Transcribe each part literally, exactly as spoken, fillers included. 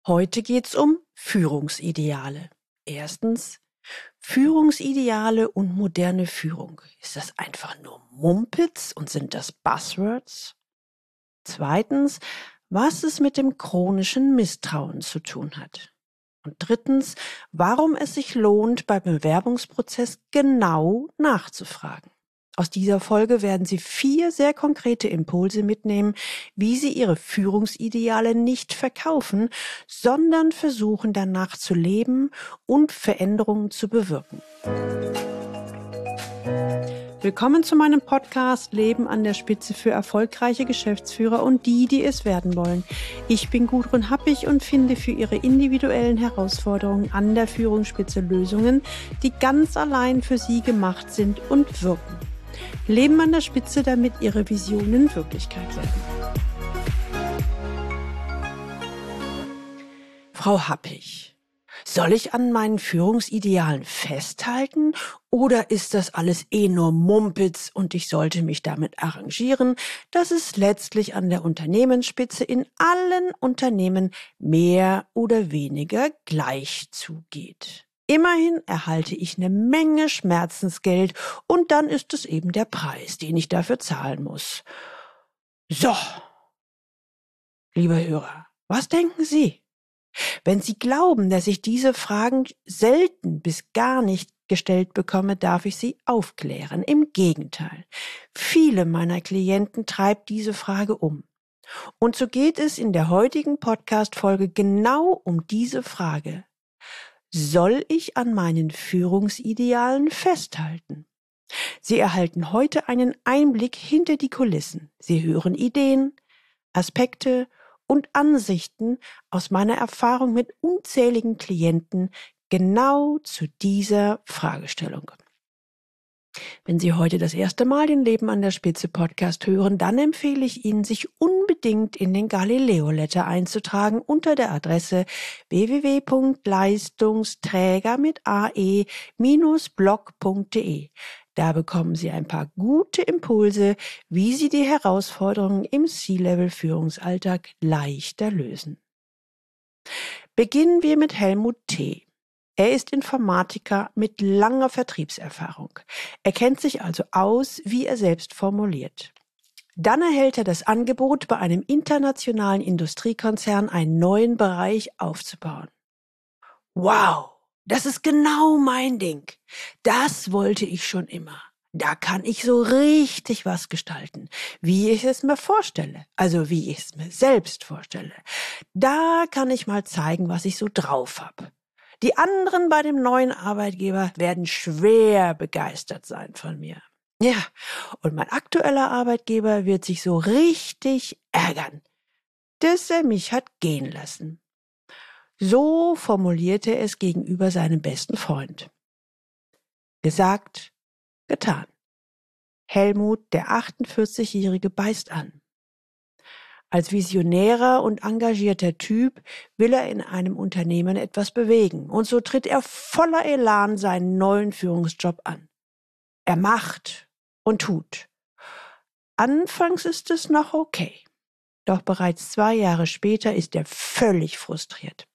Heute geht's um Führungsideale. Erstens, Führungsideale und moderne Führung. Ist das einfach nur Mumpitz und sind das Buzzwords? Zweitens, was es mit dem chronischen Misstrauen zu tun hat. Und drittens, warum es sich lohnt, beim Bewerbungsprozess genau nachzufragen. Aus dieser Folge werden Sie vier sehr konkrete Impulse mitnehmen, wie Sie Ihre Führungsideale nicht verkaufen, sondern versuchen danach zu leben und Veränderungen zu bewirken. Willkommen zu meinem Podcast Leben an der Spitze für erfolgreiche Geschäftsführer und die, die es werden wollen. Ich bin Gudrun Happig und finde für Ihre individuellen Herausforderungen an der Führungsspitze Lösungen, die ganz allein für Sie gemacht sind und wirken. Leben an der Spitze, damit Ihre Visionen Wirklichkeit werden. Frau Happig, soll ich an meinen Führungsidealen festhalten oder ist das alles eh nur Mumpitz und ich sollte mich damit arrangieren, dass es letztlich an der Unternehmensspitze in allen Unternehmen mehr oder weniger gleich zugeht? Immerhin erhalte ich eine Menge Schmerzensgeld und dann ist es eben der Preis, den ich dafür zahlen muss. So, liebe Hörer, was denken Sie? Wenn Sie glauben, dass ich diese Fragen selten bis gar nicht gestellt bekomme, darf ich Sie aufklären. Im Gegenteil, viele meiner Klienten treibt diese Frage um. Und so geht es in der heutigen Podcast-Folge genau um diese Frage. Soll ich an meinen Führungsidealen festhalten? Sie erhalten heute einen Einblick hinter die Kulissen. Sie hören Ideen, Aspekte und Ansichten aus meiner Erfahrung mit unzähligen Klienten genau zu dieser Fragestellung. Wenn Sie heute das erste Mal den Leben an der Spitze Podcast hören, dann empfehle ich Ihnen, sich unbedingt in den Galileo Letter einzutragen unter der Adresse w w w punkt leistungsträger mit ae blog punkt de. Da bekommen Sie ein paar gute Impulse, wie Sie die Herausforderungen im C-Level-Führungsalltag leichter lösen. Beginnen wir mit Helmut T. Er ist Informatiker mit langer Vertriebserfahrung. Er kennt sich also aus, wie er selbst formuliert. Dann erhält er das Angebot, bei einem internationalen Industriekonzern einen neuen Bereich aufzubauen. Wow, das ist genau mein Ding. Das wollte ich schon immer. Da kann ich so richtig was gestalten, wie ich es mir vorstelle, also wie ich es mir selbst vorstelle. Da kann ich mal zeigen, was ich so drauf habe. Die anderen bei dem neuen Arbeitgeber werden schwer begeistert sein von mir. Ja, und mein aktueller Arbeitgeber wird sich so richtig ärgern, dass er mich hat gehen lassen. So formulierte er es gegenüber seinem besten Freund. Gesagt, getan. Helmut, der achtundvierzigjährige, beißt an. Als visionärer und engagierter Typ will er in einem Unternehmen etwas bewegen und so tritt er voller Elan seinen neuen Führungsjob an. Er macht und tut. Anfangs ist es noch okay, doch bereits zwei Jahre später ist er völlig frustriert.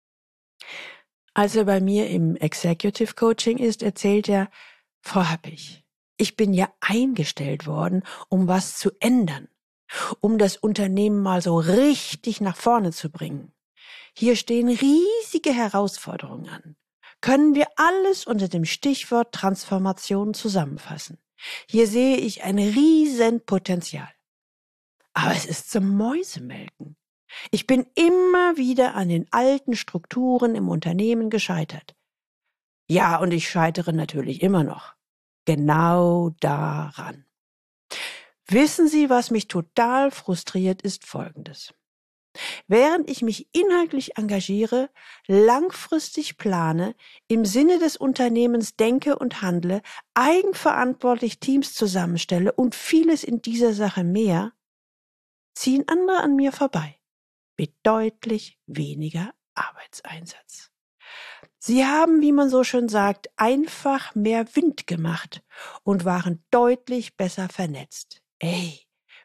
Als er bei mir im Executive Coaching ist, erzählt er, Frau Happig, ich bin ja eingestellt worden, um was zu ändern. Um das Unternehmen mal so richtig nach vorne zu bringen. Hier stehen riesige Herausforderungen an. Können wir alles unter dem Stichwort Transformation zusammenfassen? Hier sehe ich ein riesen Potenzial. Aber es ist zum Mäusemelken. Ich bin immer wieder an den alten Strukturen im Unternehmen gescheitert. Ja, und ich scheitere natürlich immer noch. Genau daran. Wissen Sie, was mich total frustriert, ist Folgendes. Während ich mich inhaltlich engagiere, langfristig plane, im Sinne des Unternehmens denke und handle, eigenverantwortlich Teams zusammenstelle und vieles in dieser Sache mehr, ziehen andere an mir vorbei, mit deutlich weniger Arbeitseinsatz. Sie haben, wie man so schön sagt, einfach mehr Wind gemacht und waren deutlich besser vernetzt. Ey,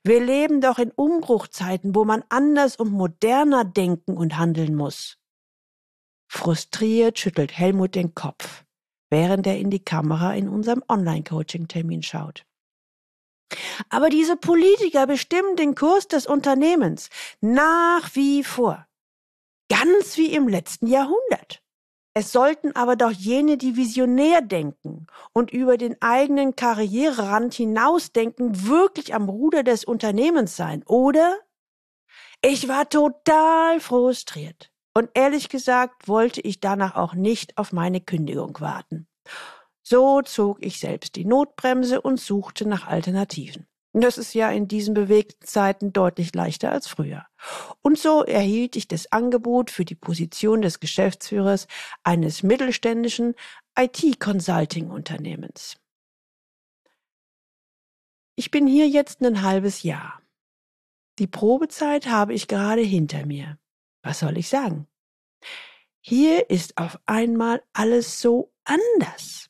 Wir leben doch in Umbruchzeiten, wo man anders und moderner denken und handeln muss. Frustriert schüttelt Helmut den Kopf, während er in die Kamera in unserem Online-Coaching-Termin schaut. Aber diese Politiker bestimmen den Kurs des Unternehmens nach wie vor. Ganz wie im letzten Jahrhundert. Es sollten aber doch jene, die visionär denken und über den eigenen Karriererand hinausdenken, wirklich am Ruder des Unternehmens sein, oder? Ich war total frustriert. Und ehrlich gesagt wollte ich danach auch nicht auf meine Kündigung warten. So zog ich selbst die Notbremse und suchte nach Alternativen. Das ist ja in diesen bewegten Zeiten deutlich leichter als früher. Und so erhielt ich das Angebot für die Position des Geschäftsführers eines mittelständischen I T-Consulting-Unternehmens. Ich bin hier jetzt ein halbes Jahr. Die Probezeit habe ich gerade hinter mir. Was soll ich sagen? Hier ist auf einmal alles so anders.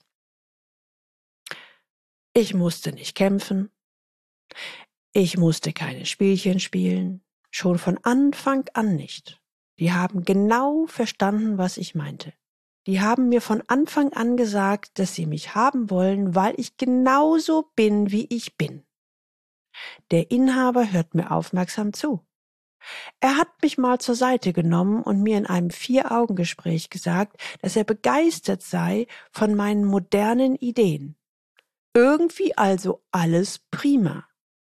Ich musste nicht kämpfen. Ich musste keine Spielchen spielen. Schon von Anfang an nicht. Die haben genau verstanden, was ich meinte. Die haben mir von Anfang an gesagt, dass sie mich haben wollen, weil ich genauso bin, wie ich bin. Der Inhaber hört mir aufmerksam zu. Er hat mich mal zur Seite genommen und mir in einem Vier-Augen-Gespräch gesagt, dass er begeistert sei von meinen modernen Ideen. Irgendwie also alles prima.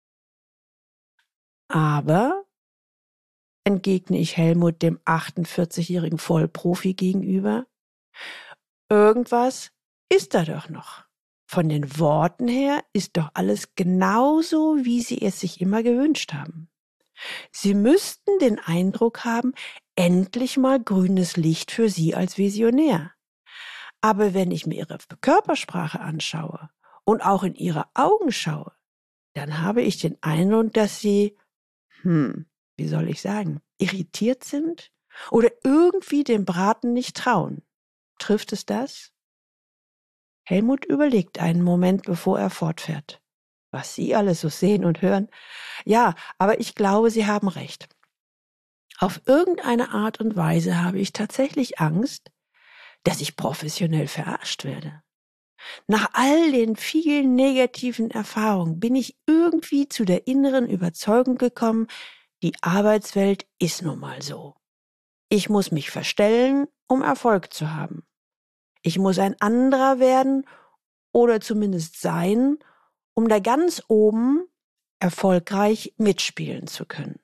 Aber, entgegne ich Helmut, dem achtundvierzigjährigen Vollprofi gegenüber, irgendwas ist da doch noch. Von den Worten her ist doch alles genauso, wie Sie es sich immer gewünscht haben. Sie müssten den Eindruck haben, endlich mal grünes Licht für Sie als Visionär. Aber wenn ich mir Ihre Körpersprache anschaue und auch in Ihre Augen schaue, dann habe ich den Eindruck, dass Sie, hm, wie soll ich sagen, irritiert sind oder irgendwie dem Braten nicht trauen. Trifft es das? Helmut überlegt einen Moment, bevor er fortfährt. Was Sie alles so sehen und hören. Ja, aber ich glaube, Sie haben recht. Auf irgendeine Art und Weise habe ich tatsächlich Angst, dass ich professionell verarscht werde. Nach all den vielen negativen Erfahrungen bin ich irgendwie zu der inneren Überzeugung gekommen, die Arbeitswelt ist nun mal so. Ich muss mich verstellen, um Erfolg zu haben. Ich muss ein anderer werden oder zumindest sein, um da ganz oben erfolgreich mitspielen zu können.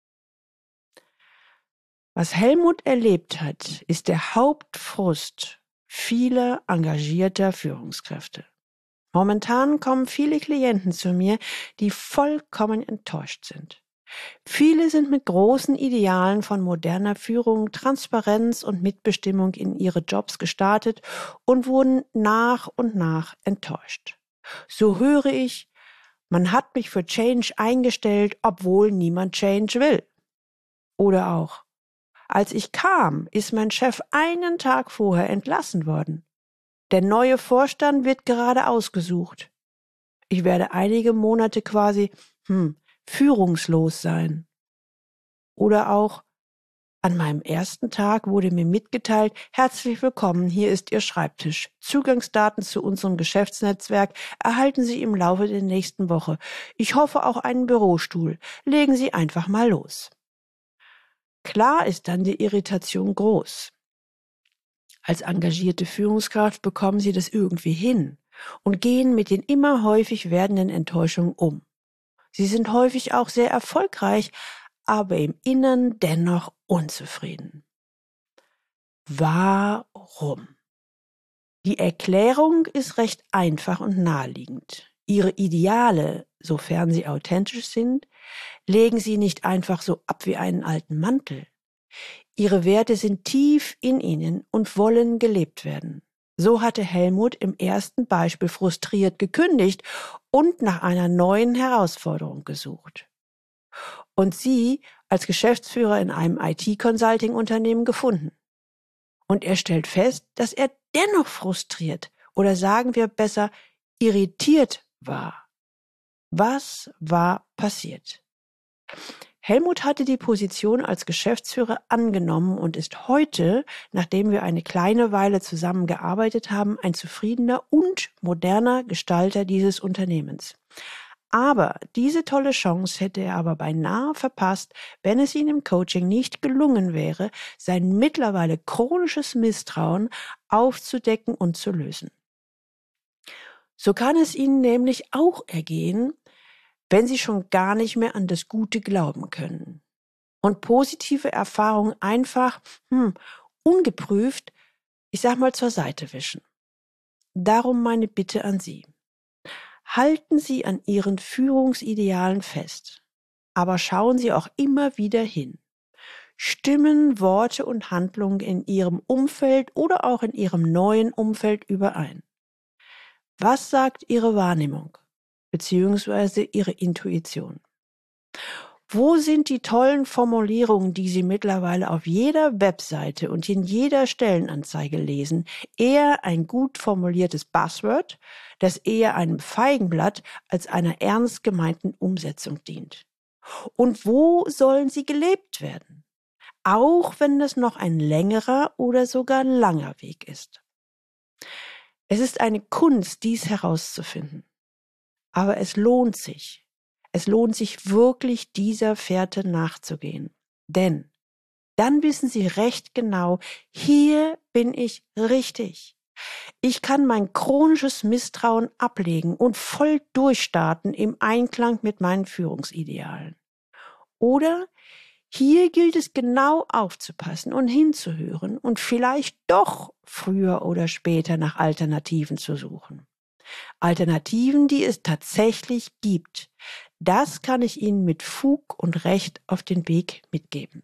Was Helmut erlebt hat, ist der Hauptfrust vieler engagierter Führungskräfte. Momentan kommen viele Klienten zu mir, die vollkommen enttäuscht sind. Viele sind mit großen Idealen von moderner Führung, Transparenz und Mitbestimmung in ihre Jobs gestartet und wurden nach und nach enttäuscht. So höre ich, man hat mich für Change eingestellt, obwohl niemand Change will. Oder auch, als ich kam, ist mein Chef einen Tag vorher entlassen worden. Der neue Vorstand wird gerade ausgesucht. Ich werde einige Monate quasi, hm, führungslos sein. Oder auch, an meinem ersten Tag wurde mir mitgeteilt, herzlich willkommen, hier ist Ihr Schreibtisch. Zugangsdaten zu unserem Geschäftsnetzwerk erhalten Sie im Laufe der nächsten Woche. Ich hoffe auch einen Bürostuhl. Legen Sie einfach mal los. Klar ist dann die Irritation groß. Als engagierte Führungskraft bekommen Sie das irgendwie hin und gehen mit den immer häufig werdenden Enttäuschungen um. Sie sind häufig auch sehr erfolgreich, aber im Innern dennoch unzufrieden. Warum? Die Erklärung ist recht einfach und naheliegend. Ihre Ideale, sofern sie authentisch sind, legen Sie nicht einfach so ab wie einen alten Mantel. Ihre Werte sind tief in Ihnen und wollen gelebt werden. So hatte Helmut im ersten Beispiel frustriert gekündigt und nach einer neuen Herausforderung gesucht. Und Sie als Geschäftsführer in einem I T-Consulting-Unternehmen gefunden. Und er stellt fest, dass er dennoch frustriert oder sagen wir besser irritiert war. Was war passiert? Helmut hatte die Position als Geschäftsführer angenommen und ist heute, nachdem wir eine kleine Weile zusammengearbeitet haben, ein zufriedener und moderner Gestalter dieses Unternehmens. Aber diese tolle Chance hätte er aber beinahe verpasst, wenn es ihm im Coaching nicht gelungen wäre, sein mittlerweile chronisches Misstrauen aufzudecken und zu lösen. So kann es Ihnen nämlich auch ergehen, wenn Sie schon gar nicht mehr an das Gute glauben können und positive Erfahrungen einfach, hm, ungeprüft, ich sag mal, zur Seite wischen. Darum meine Bitte an Sie. Halten Sie an Ihren Führungsidealen fest, aber schauen Sie auch immer wieder hin. Stimmen Worte und Handlungen in Ihrem Umfeld oder auch in Ihrem neuen Umfeld überein? Was sagt Ihre Wahrnehmung bzw. Ihre Intuition? Wo sind die tollen Formulierungen, die Sie mittlerweile auf jeder Webseite und in jeder Stellenanzeige lesen, eher ein gut formuliertes Buzzword, das eher einem Feigenblatt als einer ernst gemeinten Umsetzung dient? Und wo sollen sie gelebt werden? Auch wenn das noch ein längerer oder sogar langer Weg ist. Es ist eine Kunst, dies herauszufinden. Aber es lohnt sich. Es lohnt sich wirklich, dieser Fährte nachzugehen. Denn dann wissen Sie recht genau, hier bin ich richtig. Ich kann mein chronisches Misstrauen ablegen und voll durchstarten im Einklang mit meinen Führungsidealen. Oder hier gilt es genau aufzupassen und hinzuhören und vielleicht doch früher oder später nach Alternativen zu suchen. Alternativen, die es tatsächlich gibt. Das kann ich Ihnen mit Fug und Recht auf den Weg mitgeben.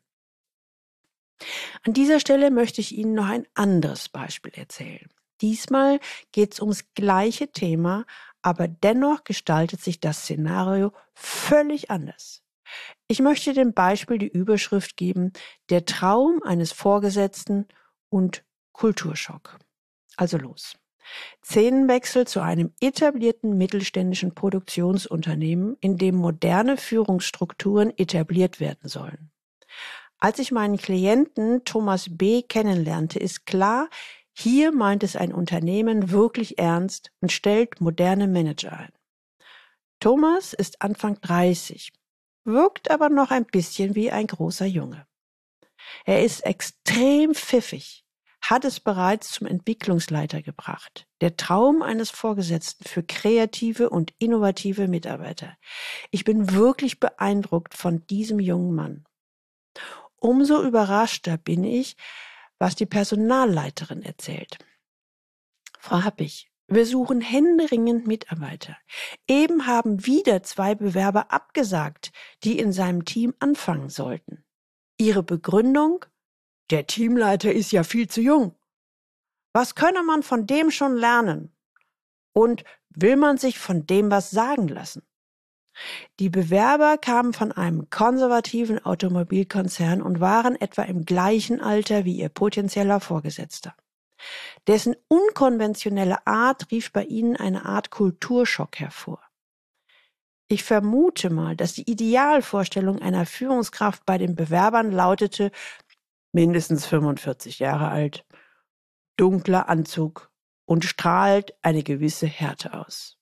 An dieser Stelle möchte ich Ihnen noch ein anderes Beispiel erzählen. Diesmal geht es ums gleiche Thema, aber dennoch gestaltet sich das Szenario völlig anders. Ich möchte dem Beispiel die Überschrift geben: Der Traum eines Vorgesetzten und Kulturschock. Also los. Szenenwechsel zu einem etablierten mittelständischen Produktionsunternehmen, in dem moderne Führungsstrukturen etabliert werden sollen. Als ich meinen Klienten Thomas B. kennenlernte, ist klar, hier meint es ein Unternehmen wirklich ernst und stellt moderne Manager ein. Thomas ist Anfang dreißig, wirkt aber noch ein bisschen wie ein großer Junge. Er ist extrem pfiffig, hat es bereits zum Entwicklungsleiter gebracht. Der Traum eines Vorgesetzten für kreative und innovative Mitarbeiter. Ich bin wirklich beeindruckt von diesem jungen Mann. Umso überraschter bin ich, was die Personalleiterin erzählt. Frau Happig, wir suchen händeringend Mitarbeiter. Eben haben wieder zwei Bewerber abgesagt, die in seinem Team anfangen sollten. Ihre Begründung? Der Teamleiter ist ja viel zu jung. Was könne man von dem schon lernen? Und will man sich von dem was sagen lassen? Die Bewerber kamen von einem konservativen Automobilkonzern und waren etwa im gleichen Alter wie ihr potenzieller Vorgesetzter. Dessen unkonventionelle Art rief bei ihnen eine Art Kulturschock hervor. Ich vermute mal, dass die Idealvorstellung einer Führungskraft bei den Bewerbern lautete: mindestens fünfundvierzig Jahre alt, dunkler Anzug und strahlt eine gewisse Härte aus.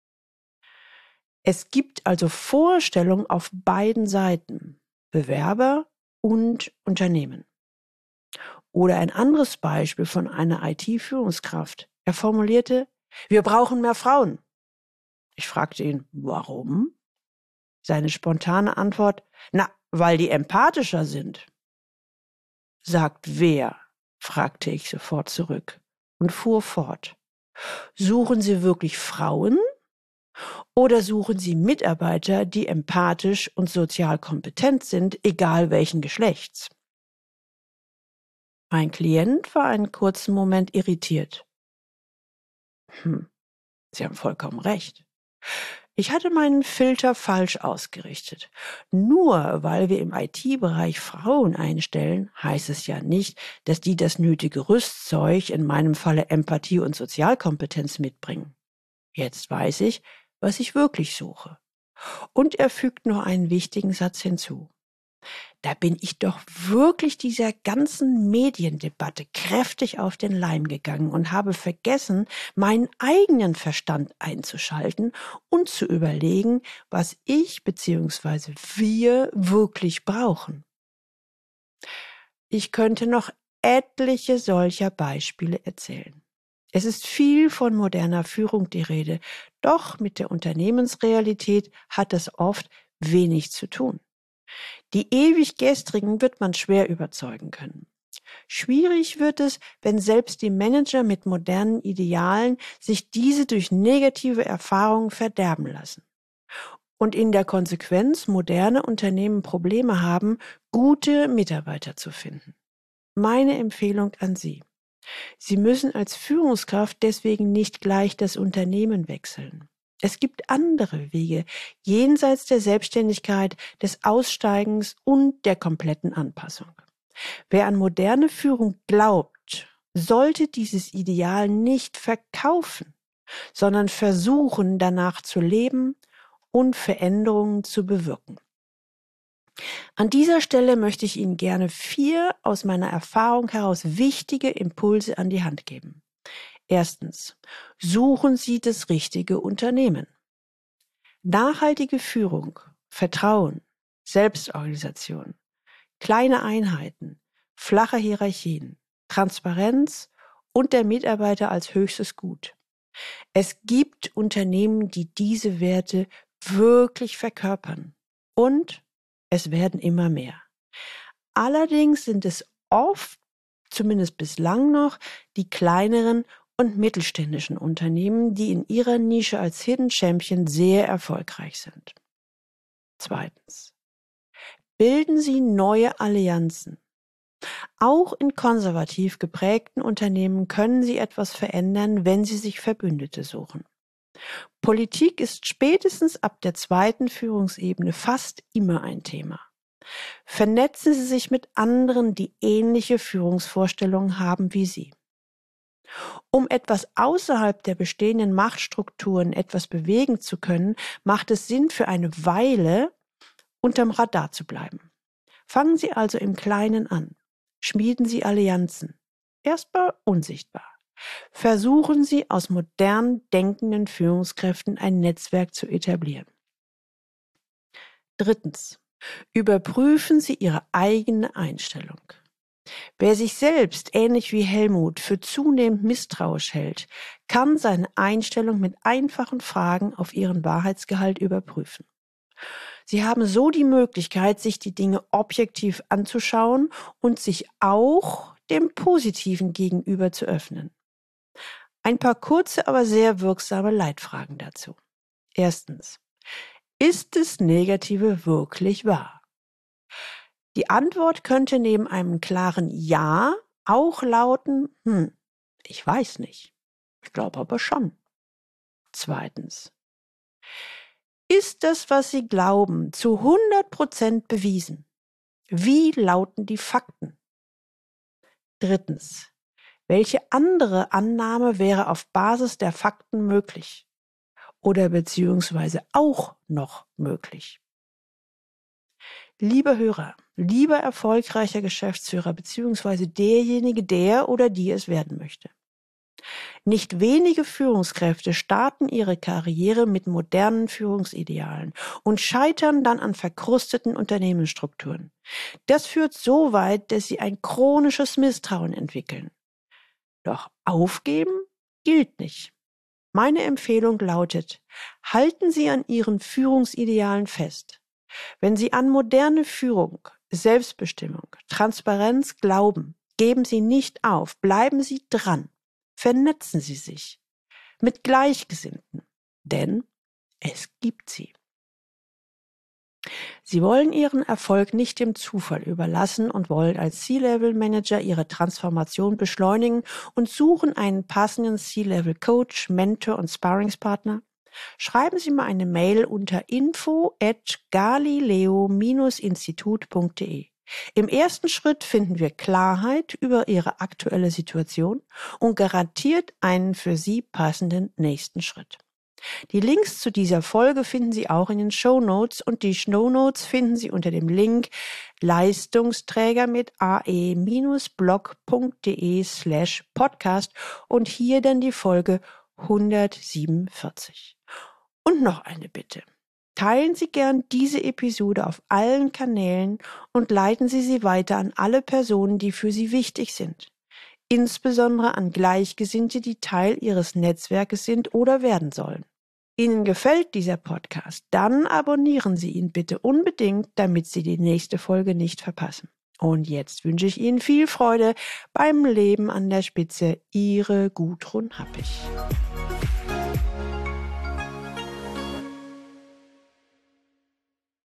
Es gibt also Vorstellungen auf beiden Seiten, Bewerber und Unternehmen. Oder ein anderes Beispiel von einer I T-Führungskraft. Er formulierte: Wir brauchen mehr Frauen. Ich fragte ihn, warum? Seine spontane Antwort: Na, weil die empathischer sind. Sagt wer? Fragte ich sofort zurück und fuhr fort. Suchen Sie wirklich Frauen oder suchen Sie Mitarbeiter, die empathisch und sozial kompetent sind, egal welchen Geschlechts? Mein Klient war einen kurzen Moment irritiert. Hm, Sie haben vollkommen recht. Ich hatte meinen Filter falsch ausgerichtet. Nur weil wir im I T-Bereich Frauen einstellen, heißt es ja nicht, dass die das nötige Rüstzeug, in meinem Falle Empathie und Sozialkompetenz, mitbringen. Jetzt weiß ich, was ich wirklich suche. Und er fügt noch einen wichtigen Satz hinzu. Da bin ich doch wirklich dieser ganzen Mediendebatte kräftig auf den Leim gegangen und habe vergessen, meinen eigenen Verstand einzuschalten und zu überlegen, was ich bzw. wir wirklich brauchen. Ich könnte noch etliche solcher Beispiele erzählen. Es ist viel von moderner Führung die Rede, doch mit der Unternehmensrealität hat es oft wenig zu tun. Die ewig Gestrigen wird man schwer überzeugen können. Schwierig wird es, wenn selbst die Manager mit modernen Idealen sich diese durch negative Erfahrungen verderben lassen. Und in der Konsequenz moderne Unternehmen Probleme haben, gute Mitarbeiter zu finden. Meine Empfehlung an Sie. Sie müssen als Führungskraft deswegen nicht gleich das Unternehmen wechseln. Es gibt andere Wege, jenseits der Selbstständigkeit, des Aussteigens und der kompletten Anpassung. Wer an moderne Führung glaubt, sollte dieses Ideal nicht verkaufen, sondern versuchen, danach zu leben und Veränderungen zu bewirken. An dieser Stelle möchte ich Ihnen gerne vier aus meiner Erfahrung heraus wichtige Impulse an die Hand geben. Erstens, suchen Sie das richtige Unternehmen. Nachhaltige Führung, Vertrauen, Selbstorganisation, kleine Einheiten, flache Hierarchien, Transparenz und der Mitarbeiter als höchstes Gut. Es gibt Unternehmen, die diese Werte wirklich verkörpern und es werden immer mehr. Allerdings sind es oft, zumindest bislang noch, die kleineren und mittelständischen Unternehmen, die in ihrer Nische als Hidden Champion sehr erfolgreich sind. Zweitens. Bilden Sie neue Allianzen. Auch in konservativ geprägten Unternehmen können Sie etwas verändern, wenn Sie sich Verbündete suchen. Politik ist spätestens ab der zweiten Führungsebene fast immer ein Thema. Vernetzen Sie sich mit anderen, die ähnliche Führungsvorstellungen haben wie Sie. Um etwas außerhalb der bestehenden Machtstrukturen etwas bewegen zu können, macht es Sinn, für eine Weile unterm Radar zu bleiben. Fangen Sie also im Kleinen an. Schmieden Sie Allianzen. Erstmal unsichtbar. Versuchen Sie, aus modern denkenden Führungskräften ein Netzwerk zu etablieren. Drittens. Überprüfen Sie Ihre eigene Einstellung. Wer sich selbst, ähnlich wie Helmut, für zunehmend misstrauisch hält, kann seine Einstellung mit einfachen Fragen auf ihren Wahrheitsgehalt überprüfen. Sie haben so die Möglichkeit, sich die Dinge objektiv anzuschauen und sich auch dem Positiven gegenüber zu öffnen. Ein paar kurze, aber sehr wirksame Leitfragen dazu. Erstens. Ist das Negative wirklich wahr? Die Antwort könnte neben einem klaren Ja auch lauten, hm, ich weiß nicht. Ich glaube aber schon. Zweitens. Ist das, was Sie glauben, zu hundert Prozent bewiesen? Wie lauten die Fakten? Drittens. Welche andere Annahme wäre auf Basis der Fakten möglich? Oder beziehungsweise auch noch möglich? Lieber Hörer, lieber erfolgreicher Geschäftsführer beziehungsweise derjenige, der oder die es werden möchte. Nicht wenige Führungskräfte starten ihre Karriere mit modernen Führungsidealen und scheitern dann an verkrusteten Unternehmensstrukturen. Das führt so weit, dass sie ein chronisches Misstrauen entwickeln. Doch aufgeben gilt nicht. Meine Empfehlung lautet, halten Sie an Ihren Führungsidealen fest. Wenn Sie an moderne Führung, Selbstbestimmung, Transparenz glauben, geben Sie nicht auf, bleiben Sie dran. Vernetzen Sie sich mit Gleichgesinnten, denn es gibt sie. Sie wollen Ihren Erfolg nicht dem Zufall überlassen und wollen als C-Level-Manager Ihre Transformation beschleunigen und suchen einen passenden C-Level-Coach, Mentor und Sparringspartner. Schreiben Sie mir eine Mail unter info at galileo Bindestrich institut punkt de. Im ersten Schritt finden wir Klarheit über Ihre aktuelle Situation und garantiert einen für Sie passenden nächsten Schritt. Die Links zu dieser Folge finden Sie auch in den Shownotes und die Shownotes finden Sie unter dem Link Leistungsträger mit ae-blog.de slash podcast und hier dann die Folge hundertsiebenundvierzig. Und noch eine Bitte. Teilen Sie gern diese Episode auf allen Kanälen und leiten Sie sie weiter an alle Personen, die für Sie wichtig sind. Insbesondere an Gleichgesinnte, die Teil Ihres Netzwerkes sind oder werden sollen. Ihnen gefällt dieser Podcast, dann abonnieren Sie ihn bitte unbedingt, damit Sie die nächste Folge nicht verpassen. Und jetzt wünsche ich Ihnen viel Freude beim Leben an der Spitze. Ihre Gudrun Happig.